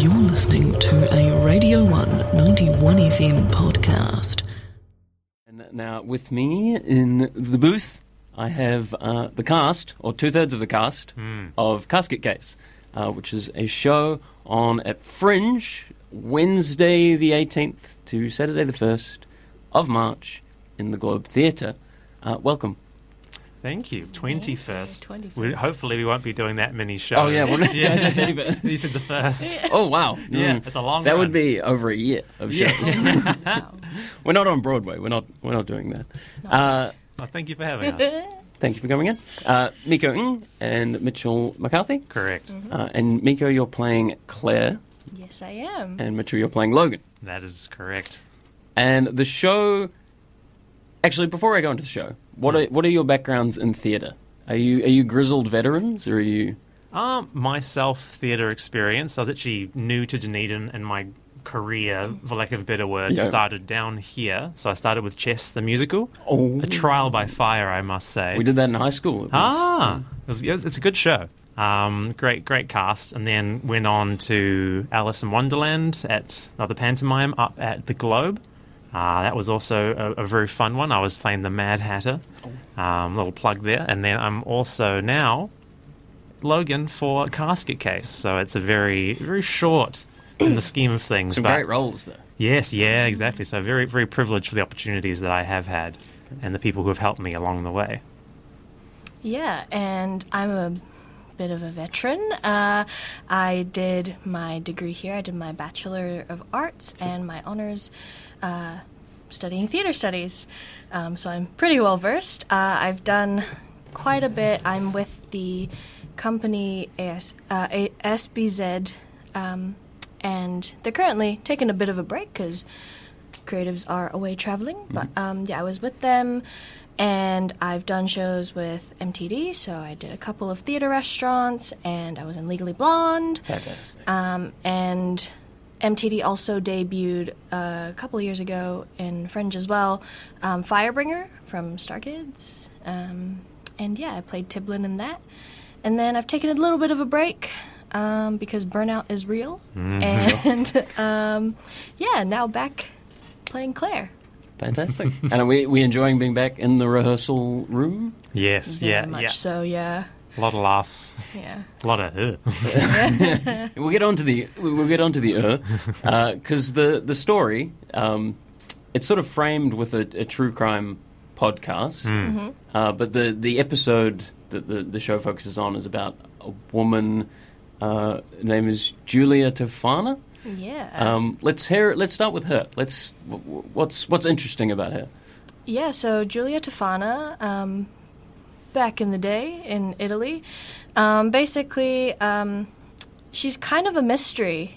You're listening to a Radio 1 91 FM podcast. And now with me in the booth, I have the cast, or two-thirds of the cast, of Casket Case, which is a show on at Fringe, Wednesday the 18th to Saturday the 1st of March in the Globe Theatre. Welcome. Thank you. 21st. 21st. Hopefully we won't be doing that many shows. Oh, yeah. Well, yeah. yeah. You said the first. Oh, wow. Yeah, it's a long That run. would be over a year of shows. Wow. We're not on Broadway. We're not doing that. Well, thank you for having us. Thank you for coming in. Miko Ng and Mitchell McCarthy. Correct. And Miko, you're playing Claire, Yes, I am. and Mitchell, you're playing Logan. That is correct. And the show... Actually, before I go into the show, what are your backgrounds in theatre? Are you grizzled veterans, or are you... Myself, theatre experience. I was actually new to Dunedin, and my career, for lack of a better word, Yeah. started down here. So I started with Chess the Musical. Oh. A trial by fire, I must say. We did that in high school. It was- It's a good show. Great cast, and then went on to Alice in Wonderland at the pantomime up at the Globe. That was also a very fun one. I was playing the Mad Hatter. Little plug there. And then I'm also now Logan for Casket Case. So it's a very, very short in the scheme of things. Some but great roles there. yes, yeah, exactly. So very, very privileged for the opportunities that I have had and the people who have helped me along the way. Yeah, and I'm a bit of a veteran. I did my degree here. I did my Bachelor of Arts and my honors studying theater studies. So I'm pretty well versed. I've done quite a bit. I'm with the company SBZ, and they're currently taking a bit of a break because creatives are away traveling. But yeah, I was with them. And I've done shows with MTD, so I did a couple of theater restaurants, and I was in Legally Blonde. Fantastic. And MTD also debuted a couple of years ago in Fringe as well, Firebringer from Star Kids. And yeah, I played Tiblin in that. And then I've taken a little bit of a break because burnout is real. And yeah, now back playing Claire. Fantastic. And are we enjoying being back in the rehearsal room? Yes, Very much so, yeah. A lot of laughs. Yeah. A lot of We'll get on to the because the story it's sort of framed with a true crime podcast, but the episode that the show focuses on is about a woman. Her name is Julia Tofana. Yeah. Let's start with her. What's interesting about her? Yeah, so Giulia Tofana, back in the day in Italy, basically, she's kind of a mystery.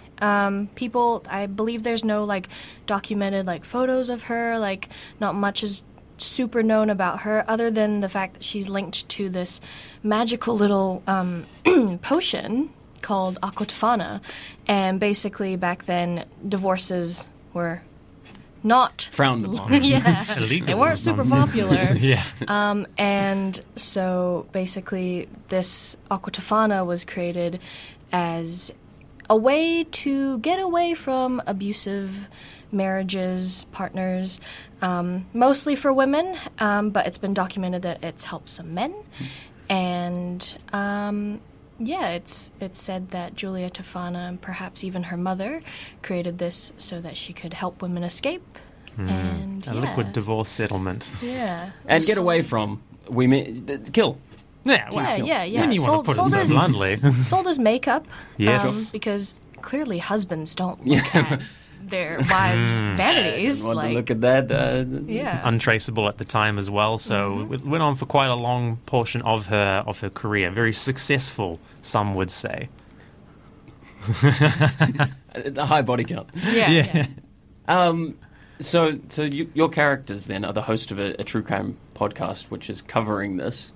I believe there's no, documented, photos of her, not much is super known about her, other than the fact that she's linked to this magical little potion called Aqua Tofana, and basically back then divorces were not Frowned upon. yeah, illegal. they weren't super popular. Yeah. And so basically this Aqua Tofana was created as a way to get away from abusive marriages, partners, mostly for women, but it's been documented that it's helped some men. And yeah, it's said that Giulia Tofana, and perhaps even her mother, created this so that she could help women escape. And A yeah. liquid divorce settlement. Yeah. And get away from kill. Yeah, well, Yeah. When you want to put it so as, bluntly. sold as makeup. Yes. Because clearly husbands don't look at their wives' vanities. Want to look at that? Yeah. Untraceable at the time as well, so it went on for quite a long portion of her career. Very successful, some would say. A high body count. Yeah. So your characters then are the host of a true crime podcast, which is covering this.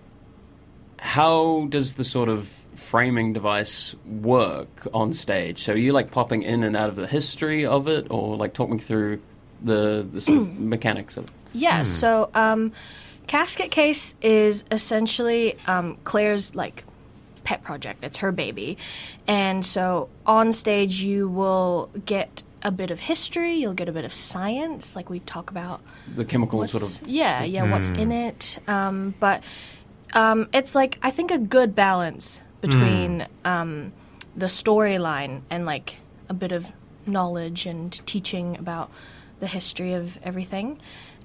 How does the sort of framing device work on stage? So are you popping in and out of the history of it, or talk me through the sort of mechanics of it? Yeah, so Casket Case is essentially Claire's pet project. It's her baby. And so on stage you will get a bit of history, you'll get a bit of science, like we talk about The chemical what's, sort of... what's in it. But it's like, I think, a good balance between the storyline and like a bit of knowledge and teaching about the history of everything.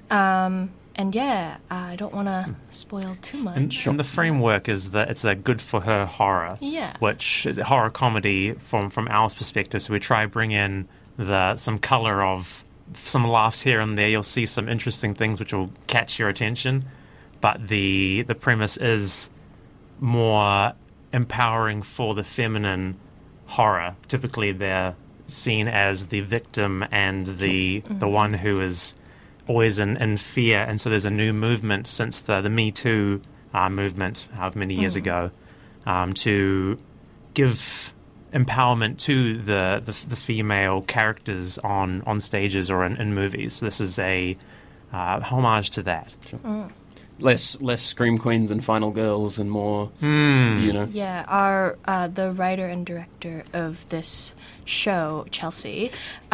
And yeah, I don't want to spoil too much. And the framework is that it's a good for her horror, which is a horror comedy from our perspective. So we try to bring in some color of some laughs here and there. You'll see some interesting things which will catch your attention, but the premise is more empowering for the feminine horror. Typically, they're seen as the victim and the one who is always in fear, and so there's a new movement since the Me Too movement, however many years ago, to give empowerment to the female characters on stages or in movies. So this is a homage to that. Sure. Less Scream Queens and Final Girls and more, you know. Yeah, the writer and director of this show, Chelsea,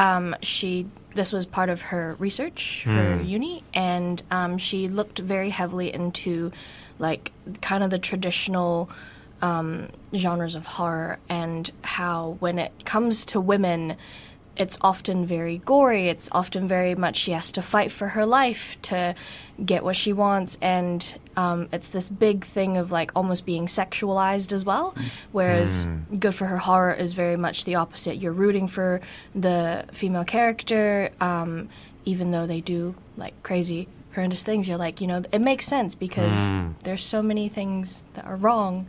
this was part of her research for uni, and she looked very heavily into like kind of the traditional genres of horror, and how when it comes to women, it's often very gory. It's often very much she has to fight for her life to get what she wants, and it's this big thing of like almost being sexualized as well, whereas Good for Her horror is very much the opposite. You're rooting for the female character, even though they do like crazy, horrendous things. You're like, it makes sense because there's so many things that are wrong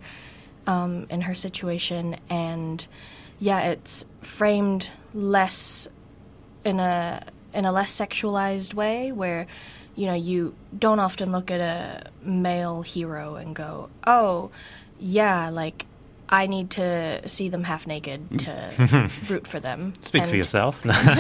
in her situation, and yeah, it's framed less in a less sexualized way, where you don't often look at a male hero and go, oh yeah, like I need to see them half naked to root for them. Speak for yourself.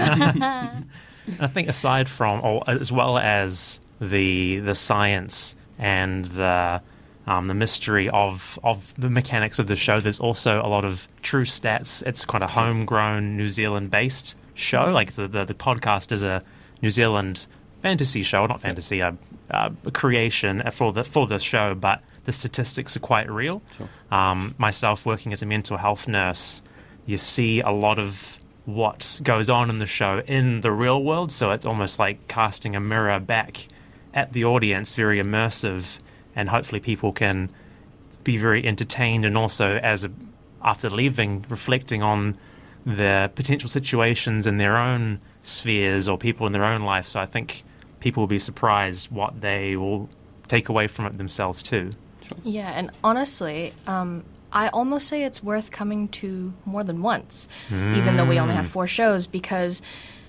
I think aside from, or as well as the science and the mystery of the mechanics of the show, there's also a lot of true stats. It's kind of homegrown New Zealand-based show. Like the podcast is a New Zealand fantasy show, not fantasy, a creation for the show, but the statistics are quite real. Sure. Myself working as a mental health nurse, you see a lot of what goes on in the show in the real world, so it's almost like casting a mirror back at the audience, very immersive, and hopefully people can be very entertained, and also after leaving, reflecting on the potential situations in their own spheres or people in their own life. So I think people will be surprised what they will take away from it themselves too. Sure. Yeah, and honestly, I almost say it's worth coming to more than once, even though we only have 4 shows, because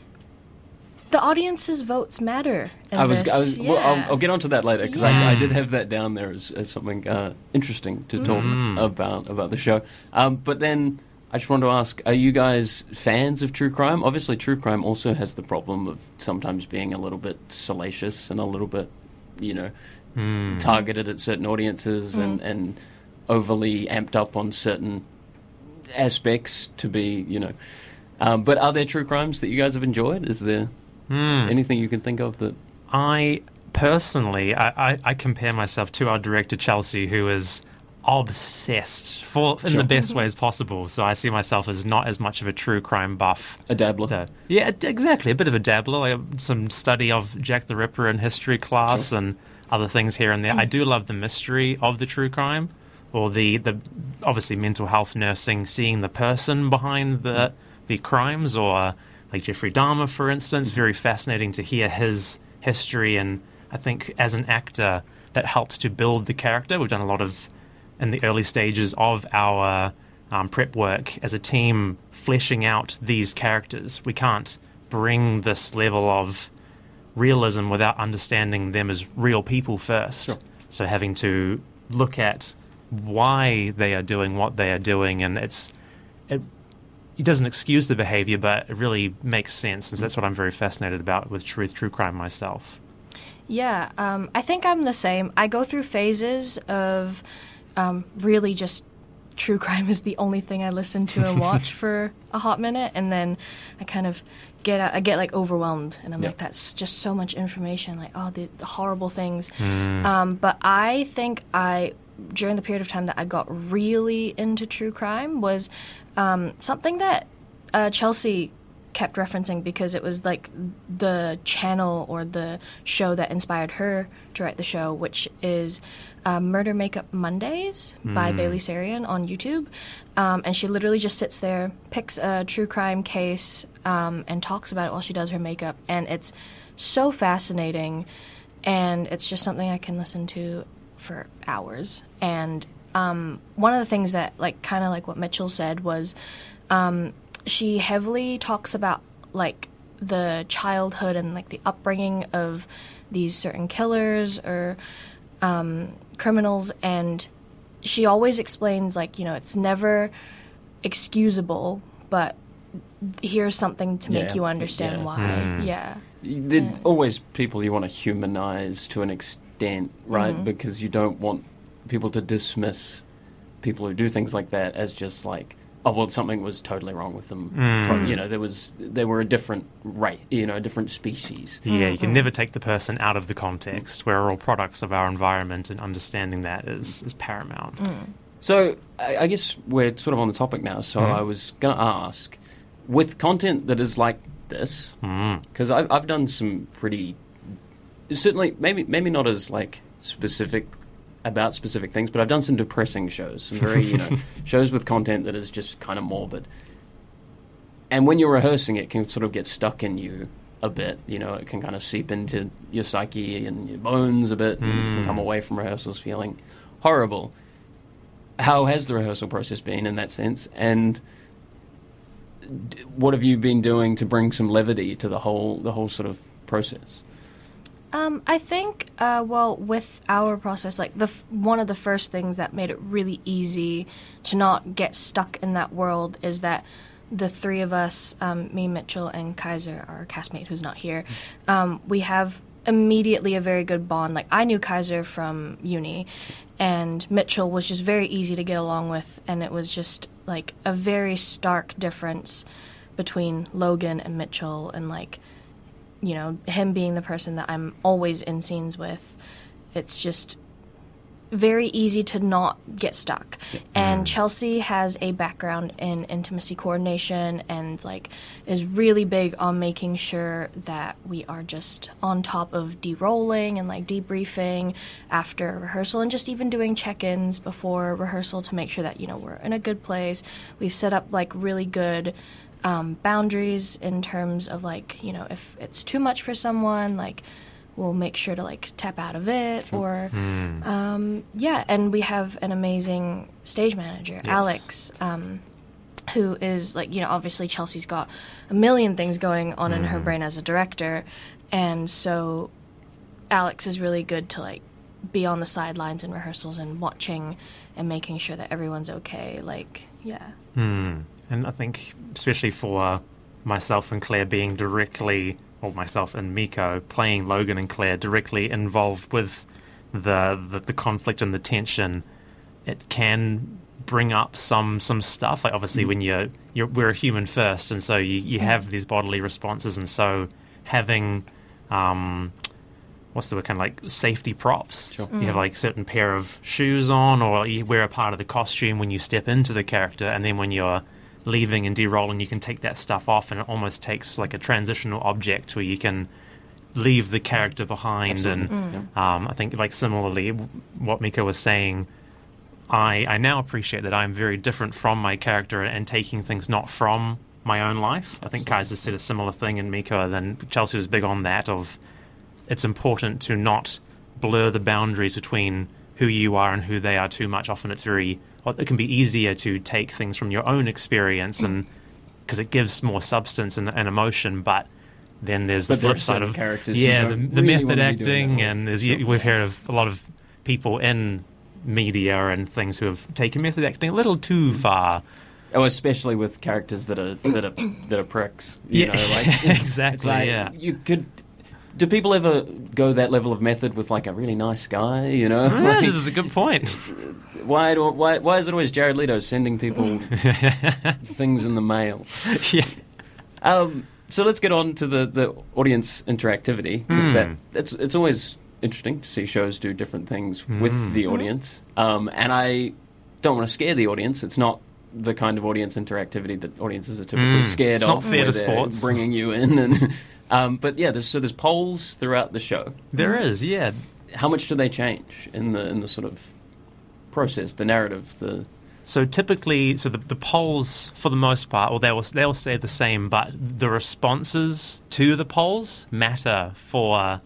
the audience's votes matter. Well, I'll get onto that later, because I did have that down there as something interesting to talk about the show. But then I just wanted to ask, are you guys fans of true crime? Obviously, true crime also has the problem of sometimes being a little bit salacious and a little bit, targeted at certain audiences and overly amped up on certain aspects to be, But are there true crimes that you guys have enjoyed? Is there anything you can think of that... I personally, I compare myself to our director, Chelsea, who is obsessed in the best ways possible. So I see myself as not as much of a true crime buff. A dabbler. Yeah, exactly. A bit of a dabbler. Like some study of Jack the Ripper in history class and other things here and there. I do love the mystery of the true crime, or the obviously mental health nursing, seeing the person behind the crimes, or like Jeffrey Dahmer, for instance. Very fascinating to hear his history, and I think as an actor that helps to build the character. We've done a lot of, in the early stages of our prep work as a team, fleshing out these characters. We can't bring this level of realism without understanding them as real people first. Sure. So having to look at why they are doing what they are doing, and it doesn't excuse the behavior, but it really makes sense. And that's what I'm very fascinated about with true crime myself. Yeah, I think I'm the same. I go through phases of really just true crime is the only thing I listen to and watch for a hot minute, and then I kind of I get like overwhelmed, and I'm like, that's just so much information, like the horrible things. But I think during the period of time that I got really into true crime was something that Chelsea kept referencing, because it was like the channel or the show that inspired her to write the show, which is Murder Makeup Mondays by Bailey Sarian on YouTube. And she literally just sits there, picks a true crime case, and talks about it while she does her makeup. And it's so fascinating, and it's just something I can listen to for hours. And one of the things that, like, kind of like what Mitchell said was she heavily talks about, like, the childhood and, like, the upbringing of these certain killers or criminals, and she always explains, like, it's never excusable, but here's something to make you understand why. There are always people you want to humanize to an extent, right? Because you don't want people to dismiss people who do things like that as just like, oh, well, something was totally wrong with them. From, they were a different race, a different species. Yeah, you can never take the person out of the context. We're all products of our environment, and understanding that is paramount. So I guess we're sort of on the topic now, so I was going to ask, with content that is like this, because I've done some pretty, certainly, maybe not as like specific about specific things, but I've done some depressing shows, some very, shows with content that is just kind of morbid. And when you're rehearsing, it can sort of get stuck in you a bit. It can kind of seep into your psyche and your bones a bit, and you can come away from rehearsals feeling horrible. How has the rehearsal process been in that sense? And what have you been doing to bring some levity to the whole sort of process? I think, with our process, like one of the first things that made it really easy to not get stuck in that world is that the three of us, me, Mitchell, and Kaiser, our castmate who's not here, we have immediately a very good bond. Like, I knew Kaiser from uni, and Mitchell was just very easy to get along with, and it was just like a very stark difference between Logan and Mitchell, and like, him being the person that I'm always in scenes with. It's just very easy to not get stuck. And Chelsea has a background in intimacy coordination and like is really big on making sure that we are just on top of de-rolling and like debriefing after rehearsal, and just even doing check-ins before rehearsal to make sure that we're in a good place. We've set up like really good boundaries in terms of like, if it's too much for someone, like we'll make sure to like tap out of it, or and we have an amazing stage manager, Alex, who is like, obviously Chelsea's got a million things going on in her brain as a director, and so Alex is really good to like be on the sidelines in rehearsals and watching and making sure that everyone's okay. And I think, especially for myself and Claire being directly, or myself and Miko playing Logan and Claire directly involved with the conflict and the tension, it can bring up some stuff. Like, obviously, when we're a human first, and so you have these bodily responses, and so having what's the word, kind of like safety props. Sure. You have like a certain pair of shoes on, or you wear a part of the costume when you step into the character, and then when you're leaving and de-rolling, you can take that stuff off, and it almost takes like a transitional object where you can leave the character behind. Absolutely. And I think, like, similarly, what Miko was saying, I now appreciate that I'm very different from my character and taking things not from my own life. Absolutely. I think Kaiser said a similar thing in Miko, then Chelsea was big on that, of it's important to not blur the boundaries between who you are and who they are too much. Often it can be easier to take things from your own experience, and because it gives more substance and emotion, but then there's the flip side of characters. Yeah, the really method acting, and we've heard of a lot of people in media and things who have taken method acting a little too far. Oh, especially with characters that are pricks. Exactly. It's like, you could Do people ever go that level of method with like a really nice guy? You know, Yeah, this is a good point. why is it always Jared Leto sending people things in the mail? Yeah. So let's get on to the audience interactivity, because it's always interesting to see shows do different things with the audience. And I don't want to scare the audience. It's not the kind of audience interactivity that audiences are typically scared It's of. not fair where to they're sports. bringing you in, and but yeah, there's polls throughout the show. There is, yeah. How much do they change in the sort of process, the narrative, the So typically, the polls, for the most part, or they'll stay the same, but the responses to the polls matter for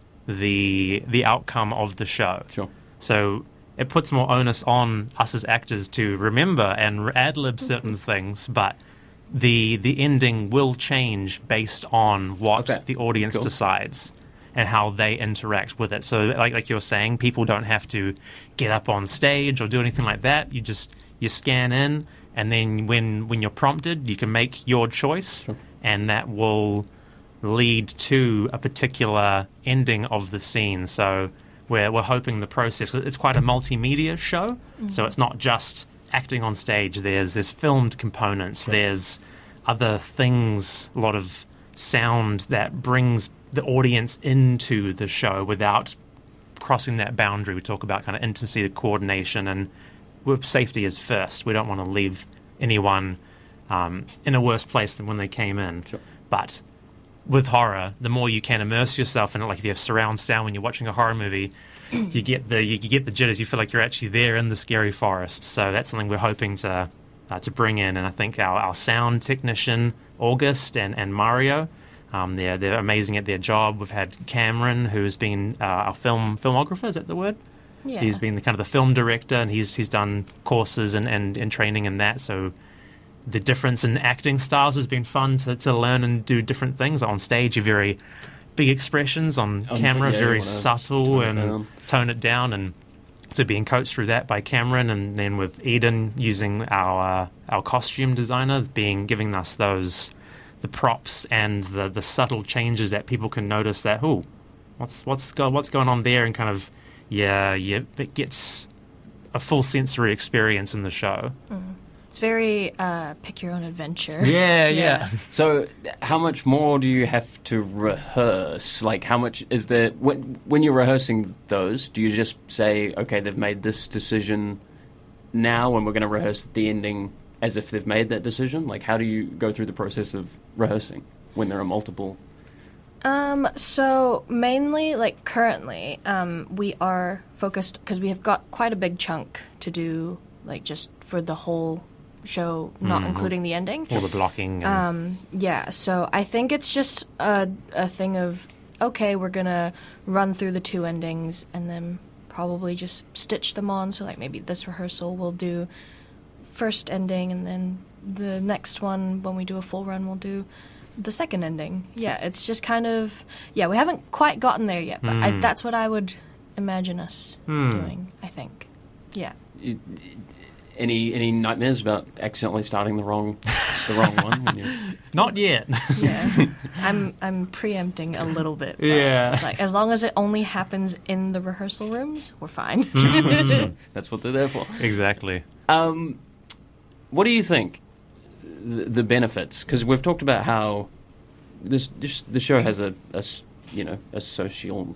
the outcome of the show. Sure. So it puts more onus on us as actors to remember and ad-lib certain things, but the ending will change based on what the audience decides and how they interact with it. So like you were saying, people don't have to get up on stage or do anything like that. You scan in, and then when you're prompted, you can make your choice, and that will lead to a particular ending of the scene. So we're hoping the process, 'cause it's quite a multimedia show, so it's not just acting on stage. There's filmed components, there's other things, a lot of sound that brings the audience into the show without crossing that boundary. We talk about kind of intimacy, the coordination, and safety is first. We don't want to leave anyone in a worse place than when they came in. Sure. But with horror, the more you can immerse yourself in it, like if you have surround sound when you're watching a horror movie, you get the jitters. You feel like you're actually there in the scary forest. So that's something we're hoping to bring in. And I think our sound technician August and Mario, they're amazing at their job. We've had Cameron, who's been our filmographer. Is that the word? Yeah. He's been the kind of the film director, and he's done courses and training in that. So the difference in acting styles has been fun to learn and do different things. On stage, you're very big expressions. On camera, very subtle and tone it down. And so being coached through that by Cameron, and then with Eden using our costume designer, giving us the props and the subtle changes that people can notice that, what's going on there, and kind of it gets a full sensory experience in the show. It's very pick your own adventure. Yeah. So how much more do you have to rehearse? Like, how much is there... When you're rehearsing those, do you just say, okay, they've made this decision now and we're going to rehearse the ending as if they've made that decision? Like, how do you go through the process of rehearsing when there are multiple... So mainly, like currently, we are focused, because we have got quite a big chunk to do, like just for the whole show, not including the ending. All the blocking. And So I think it's just a thing of, okay, we're gonna run through the two endings and then probably just stitch them on. So like maybe this rehearsal we'll do first ending, and then the next one, when we do a full run, we'll do the second ending. Yeah, it's just kind of... Yeah, we haven't quite gotten there yet, but that's what I would imagine us doing, I think. Yeah. Any nightmares about accidentally starting the wrong one? When Not yet. Yeah. I'm preempting a little bit. But Yeah. it's like, as long as it only happens in the rehearsal rooms, we're fine. That's what they're there for. Exactly. What do you think the benefits? Because we've talked about how the show has a social...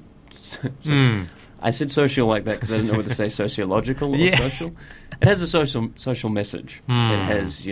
I said social like that because I didn't know whether to say sociological or social. It has a social message. It has,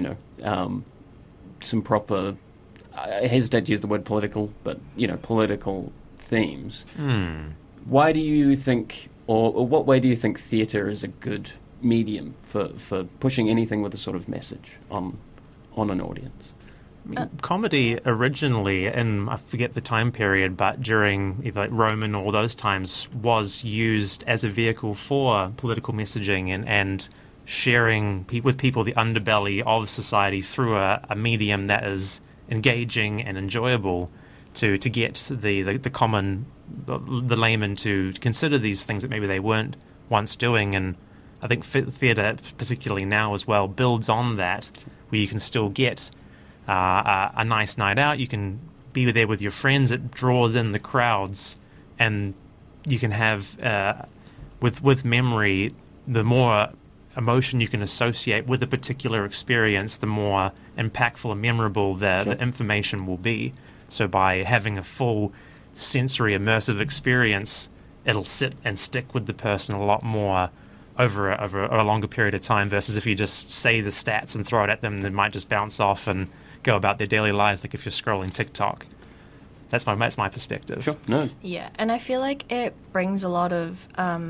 some proper... I hesitate to use the word political, but, political themes. Why do you think, or what way do you think theatre is a good medium for pushing anything with a sort of message on an audience? Comedy originally, and I forget the time period, but during either like Roman or those times, was used as a vehicle for political messaging and sharing with people the underbelly of society through a medium that is engaging and enjoyable to get the common, the layman to consider these things that maybe they weren't once doing. And I think theatre, particularly now as well, builds on that, where you can still get a nice night out. You can be there with your friends. It draws in the crowds and you can have with memory, the more emotion you can associate with a particular experience, the more impactful and memorable the information will be. So by having a full sensory immersive experience, it'll sit and stick with the person a lot more over a longer period of time, versus if you just say the stats and throw it at them, they might just bounce off and go about their daily lives, like if you're scrolling TikTok. That's my perspective. Sure. No. Yeah, and I feel like it brings a lot of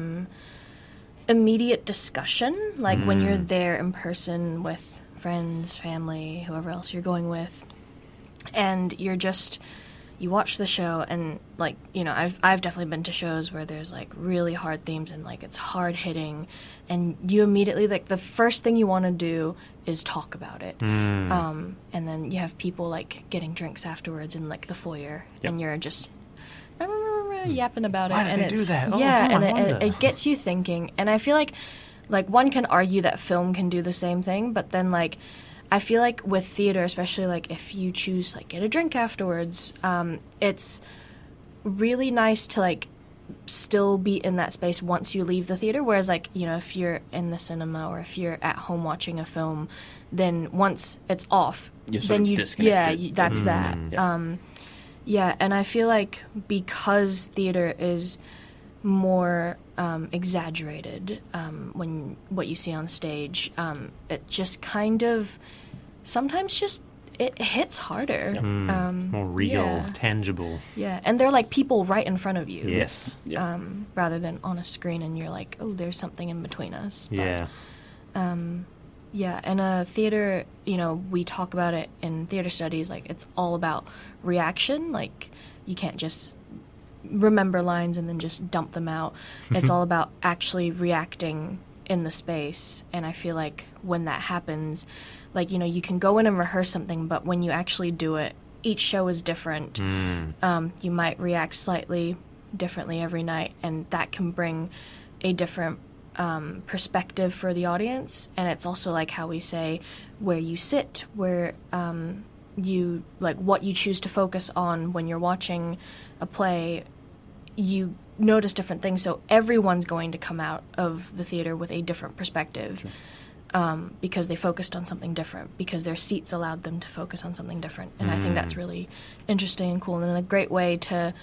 immediate discussion, like when you're there in person with friends, family, whoever else you're going with, and you watch the show, and like, you know, I've definitely been to shows where there's like really hard themes and like it's hard hitting, and you immediately, like, the first thing you want to do is talk about it. And then you have people like getting drinks afterwards in like the foyer, and you're just yapping about it. Why did and they do that? Yeah, I and wonder. it gets you thinking. And I feel like one can argue that film can do the same thing, but then like I feel like with theater, especially like if you choose like get a drink afterwards, it's really nice to like still be in that space once you leave the theater. Whereas like, you know, if you're in the cinema or if you're at home watching a film, then once it's off, You're sort then of you disconnected. that's that. Yeah, and I feel like because theater is more exaggerated when what you see on stage, it just kind of sometimes just it hits harder. More real, yeah. tangible. Yeah, and they're like people right in front of you. Yes. Rather than on a screen and you're like, oh, there's something in between us. But, Yeah. yeah, and theater, you know, we talk about it in theater studies, like it's all about reaction. Like you can't just remember lines and then just dump them out. It's all about actually reacting in the space. And I feel like when that happens, like, you know, you can go in and rehearse something, but when you actually do it, each show is different. You might react slightly differently every night, and that can bring a different perspective for the audience. And it's also like how we say where you sit, where you like what you choose to focus on when you're watching a play. You notice different things, so everyone's going to come out of the theater with a different perspective. Because they focused on something different, because their seats allowed them to focus on something different. And I think that's really interesting and cool, and a great way to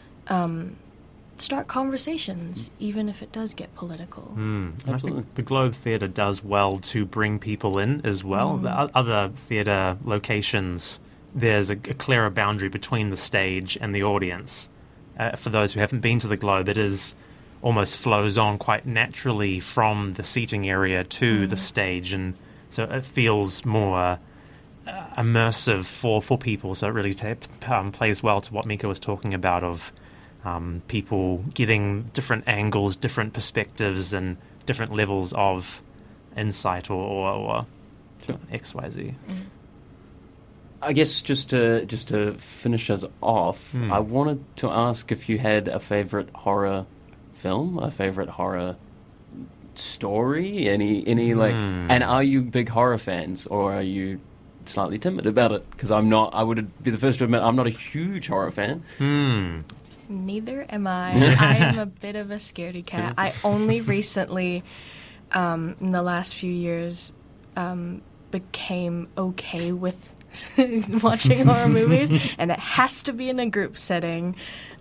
start conversations, even if it does get political. And I think the Globe Theatre does well to bring people in as well. The other theatre locations, there's a clearer boundary between the stage and the audience. For those who haven't been to the Globe, it is almost flows on quite naturally from the seating area to the stage, and so it feels more immersive for people. So it really plays well to what Mika was talking about of people getting different angles, different perspectives, and different levels of insight or XYZ. I guess just to finish us off, I wanted to ask if you had a favourite horror film, a favourite horror story, any like, and are you big horror fans, or are you slightly timid about it? Because I'm not. I would be the first to admit I'm not a huge horror fan. Neither am I. I am a bit of a scaredy cat. I only recently, in the last few years, became okay with watching horror movies, and it has to be in a group setting.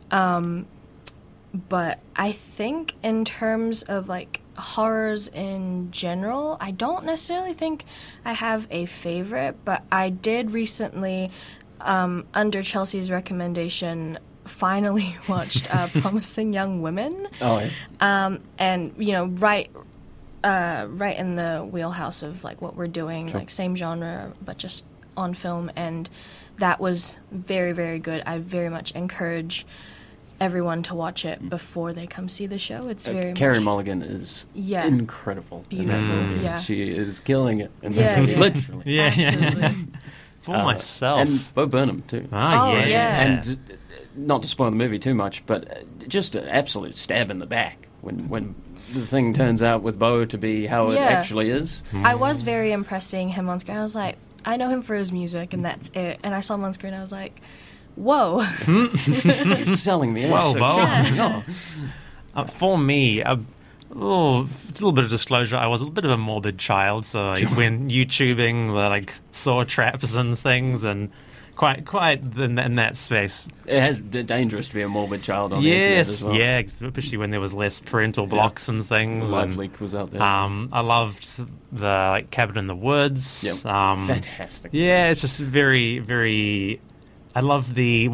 But I think in terms of like horrors in general, I don't necessarily think I have a favorite, but I did recently, under Chelsea's recommendation, finally watched Promising Young Women. Oh, yeah. And, you know, right in the wheelhouse of like what we're doing, like same genre, but just on film, and that was very, very good. I very much encourage everyone to watch it before they come see the show. It's very Carey much... Mulligan is incredible. Beautiful, yeah. She is killing it. In Yeah, that movie, yeah. literally. Absolutely. For myself. And Bo Burnham, too. yeah. And not to spoil the movie too much, but just an absolute stab in the back when the thing turns out with Bo to be how it actually is. I was very impressed seeing him on screen. I was like, I know him for his music, and that's it. And I saw him on screen, I was like, whoa. You're selling the Whoa, so whoa. yeah. For me, a little bit of disclosure, I was a bit of a morbid child, so when YouTubing the saw traps and things, and quite in that space. It has dangerous to be a morbid child on the internet as well. Yeah, especially when there was less parental blocks and things. Live Leak was out there. I loved the Cabin in the Woods. Yep. Fantastic. Yeah, it's just very, very. I love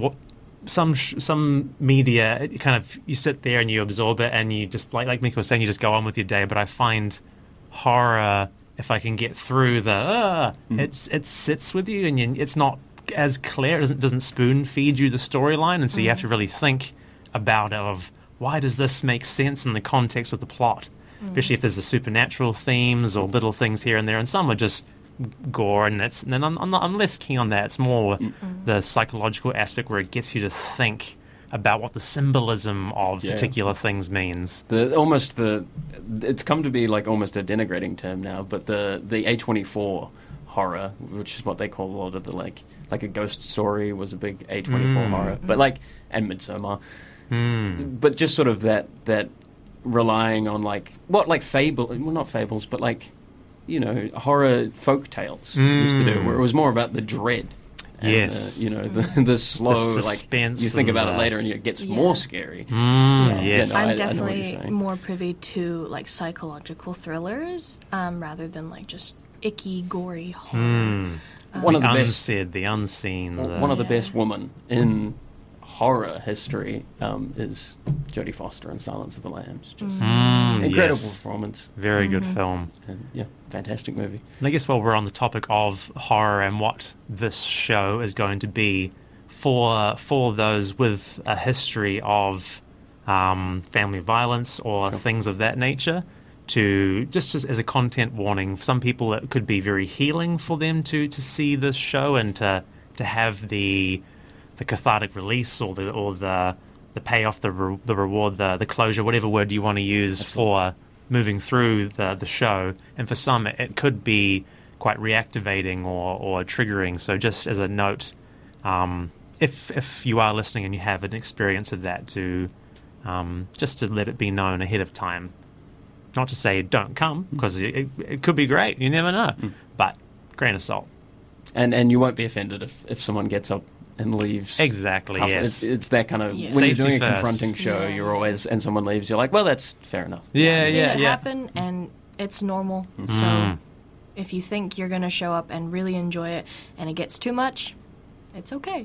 some media. It kind of, you sit there and you absorb it, and you just like Mika was saying, you just go on with your day. But I find horror, if I can get through it sits with you, and it's not as clear. It doesn't spoon feed you the storyline, and so you have to really think about it. Of why does this make sense in the context of the plot, especially if there's the supernatural themes or little things here and there, and some are just gore, and I'm less keen on that. It's more the psychological aspect where it gets you to think about what the symbolism of particular things means. It's come to be almost a denigrating term now, but the A24 horror, which is what they call a lot of the like a Ghost Story was a big A24 horror, but and Midsommar, but just sort of that relying on not fables, but horror folk tales used to do, where it was more about the dread. And, yes. The slow, the suspense, you think about it later and it gets more scary. Yes. I'm I know what definitely you're saying. more privy to psychological thrillers rather than just icky, gory horror. One of the best, unsaid, the unseen. one of the best women in horror history is Jodie Foster in Silence of the Lambs. Just incredible performance. Very good film. And, fantastic movie. And I guess while we're on the topic of horror and what this show is going to be for those with a history of family violence or things of that nature, to just as a content warning, for some people it could be very healing for them to see this show and to have the cathartic release or the payoff, the reward, the closure, whatever word you want to use for moving through the show. And for some, it could be quite reactivating or triggering. So just as a note, if you are listening and you have an experience of that, just to let it be known ahead of time. Not to say don't come, because it could be great. You never know. But grain of salt. And you won't be offended if someone gets up and leaves. Exactly, yes. It's that kind of... When Safety you're doing a first. confronting show, you're always... And someone leaves, you're like, well, that's fair enough. Yeah, I've seen it yeah. happen, and it's normal. So if you think you're going to show up and really enjoy it, and it gets too much, it's okay.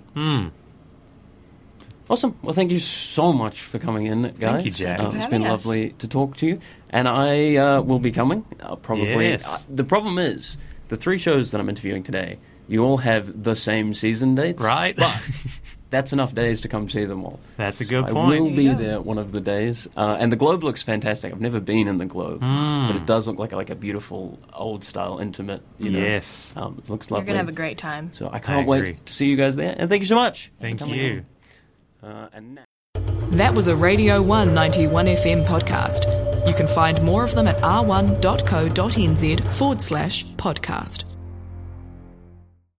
Awesome. Well, thank you so much for coming in, guys. Thank you, Jack. Thank you for It's been having us. lovely to talk to you. And I will be coming, probably. Yes. The problem is, the 3 shows that I'm interviewing today, you all have the same season dates. Right. But that's enough days to come see them all. That's a good I point. will There be you go. there one of the days. And the Globe looks fantastic. I've never been in the Globe, but it does look like a beautiful, old-style, intimate, Yes. it looks You're lovely. going to have a great time. So I can't agree. wait to see you guys there. And thank you so much. Thank for coming you. on. And now... That was a Radio 1 91 FM podcast. You can find more of them at r1.co.nz/podcast.